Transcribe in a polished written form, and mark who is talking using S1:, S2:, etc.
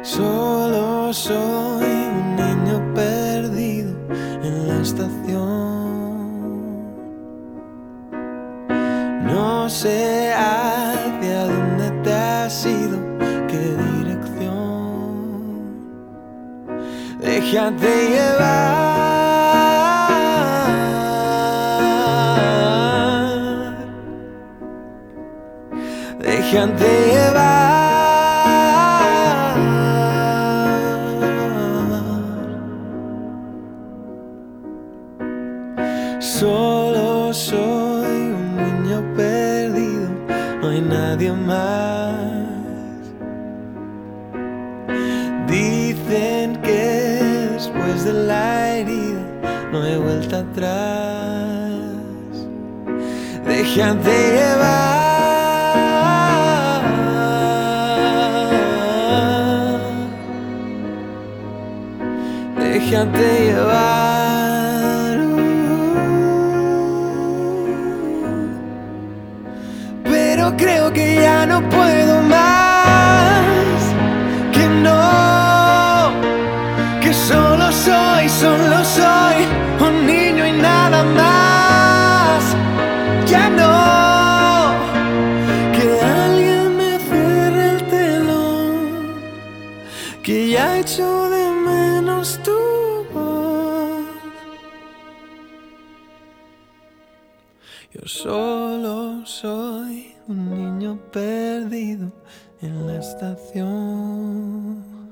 S1: Solo soy un niño perdido en la estación. No sé hacia dónde te has ido, qué dirección. Déjate llevar, déjate llevar. Solo soy un niño perdido, no hay nadie más. Dicen que después de la herida no hay vuelta atrás. Déjate llevar, déjate llevar. Pero creo que ya no puedo más, que no, que solo soy un niño y nada más. Ya no, que alguien me cierre el telón, que ya echo de menos tu voz. Yo solo soy un niño perdido en la estación.